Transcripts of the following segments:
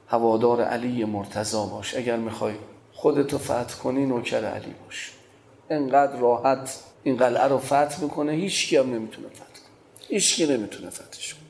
هوادار علی مرتضی باش. اگر میخوای خودتو فتح کنی نوکر علی باش. انقدر راحت این قلعه رو فتح میکنه، هیچ کی هم نمیتونه فتح کنه، هیچ کی نمیتونه فتحش کنه.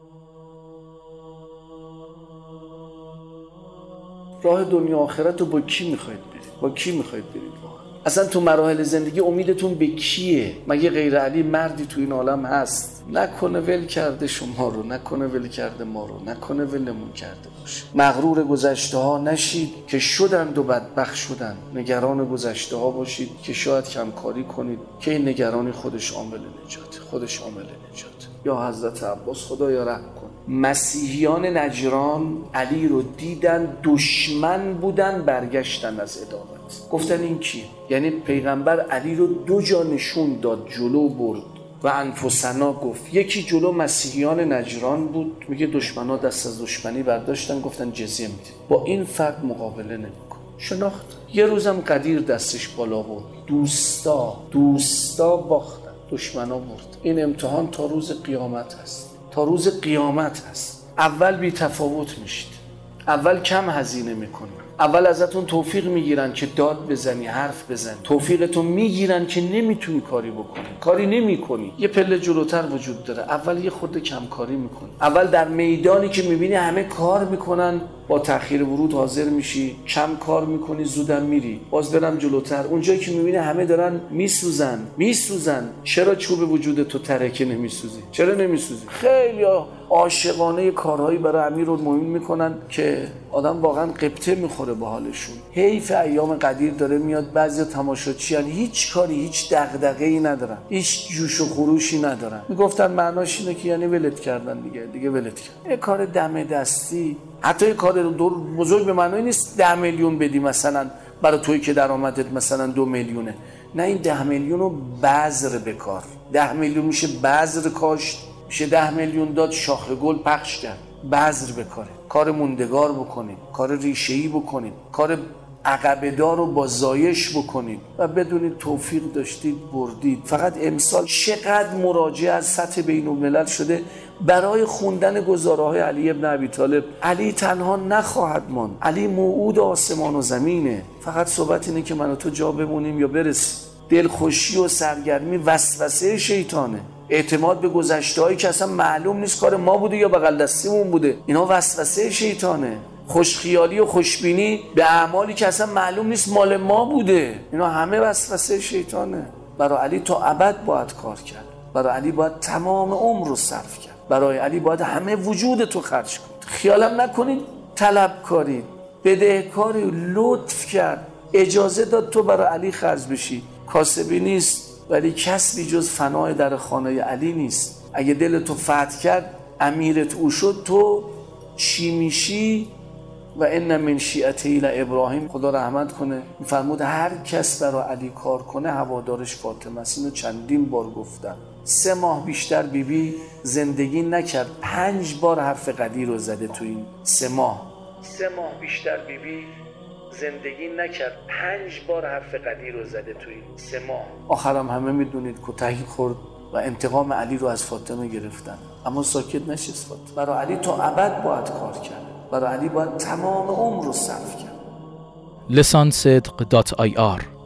راه دنیا آخرت رو با کی میخواید برید؟ با کی میخواید برید؟ اصلا تو مراحل زندگی امیدتون به کیه؟ مگه غیر علی مردی تو این عالم هست؟ نکنه ول کرده شما رو، نکنه ول کرده ما رو، نکنه ولمون کرده باشه. مغرور گذشته ها نشید که شدند و بدبخت شدند. نگران گذشته ها باشید که شاید کمکاری کنید که این نگرانی خودش عامل نجات، خودش عامل نجات. یا حضرت عباس خدایا رحم کن. مسیحیان نجران علی رو دیدن، دشمن بودن، برگشتن از عداوت. گفتن این کی؟ یعنی پیغمبر علی رو دو جا نشون داد، جلو برد و انفسنا گفت. یکی جلو مسیحیان نجران بود، میگه دشمنا دست از دشمنی برداشتن، گفتن جزیه میدیم، با این فرد مقابله نمیکن. شناخت. یه روزم قدیر دستش بالا بود، دوستا باختن، دشمنا برد. این امتحان تا روز قیامت هست، تا روز قیامت هست. اول بی تفاوت میشید، اول کم هزینه میکنید، اول ازتون توفیق میگیرن که داد بزنی، حرف بزنی، توفیقتون میگیرن که نمیتونی کاری بکنی، کاری نمیکنی. یه پله جلوتر وجود داره، اول یه خورده کم کاری میکنی. اول در میدانی که میبینی همه کار میکنن، با تأخیر ورود حاضر میشی، کم کار میکنی، زودم میری. باز برم جلوتر، اونجایی که میبینی همه دارن میسوزن، چرا چوب وجود تو ترکه نمیسوزی؟ چرا نمیسوزی؟ خیلی عاشقانه کارهایی برای امیرالمومنین میکنن که آدم واقعا قبطه میخوره با حالشون. حیف ایام قدیر داره میاد، بعضی تماشاچی ان، هیچ کاری، هیچ دغدغه‌ای ندارن، هیچ جوش و خروشی ندارن. میگفتن معناش اینه که یعنی ولت کردن دیگه ولت کردن. یه کار دم دستی، حتی یه کار بزرگ به معنای نیست 10 میلیون بدی مثلا برای تویی که درآمدت مثلا 2 میلیونه. نه، این 10 میلیون رو بذر بکار. 10 میلیون میشه بذر کاشت، میشه 10 میلیون داد شاخه گل پخش کرد. بذر بکاره، کار موندگار بکنید، کار ریشه‌ای بکنید، کار عقبه دار رو با زایش بکنید و بدونید توفیق داشتید، بردید. فقط امسال چقدر مراجعه از سطح بین الملل شده برای خوندن گزاره‌های علی ابن ابی طالب. علی تنها نخواهد ماند، علی موعود آسمان و زمینه. فقط صحبت اینه که من و تو جا بمونیم یا برسیم. دلخوشی و سرگرمی وسوسه شیطانه. اعتماد به گذشته‌هایی که اصلا معلوم نیست کار ما بوده یا بغل دستیمون بوده، اینا وسوسه شیطانه. خوشخیالی و خوشبینی به اعمالی که اصلا معلوم نیست مال ما بوده، اینا همه وسوسه شیطانه. برای علی تا ابد باید کار کرد، برای علی باید تمام عمر رو صرف کرد، برای علی باید همه وجودتو خرج کنید. خیالم نکنید طلبکاری، بدهکاری. لطف کرد، اجازه داد تو برای علی خرج بشی. کاسبی نیست، ولی کسبی جز فنای در خانه علی نیست. اگه دلتو فتح کرد، امیرت او شد، تو چی میشی؟ و ان من شیعته ابراهیم. خدا رحمت کنه، میفرمود هر کس برای علی کار کنه هوادارش فاطمه است. اینو چندین بار گفتم. 3 ماه بیشتر بیبی زندگی نکرد، 5 بار حرف قدیر رو زده تو این 3 ماه. 3 ماه بیشتر بیبی زندگی نکرد، 5 بار حرف قدیر رو زده تو این 3 ماه. آخرم همه میدونید کتک خورد و انتقام علی رو از فاطمه گرفتن، اما ساکت نشست فاطمه. برای علی تا ابد باید کار کرد، برای علی باید تمام عمر رو صرف کرد. lisansidq.ir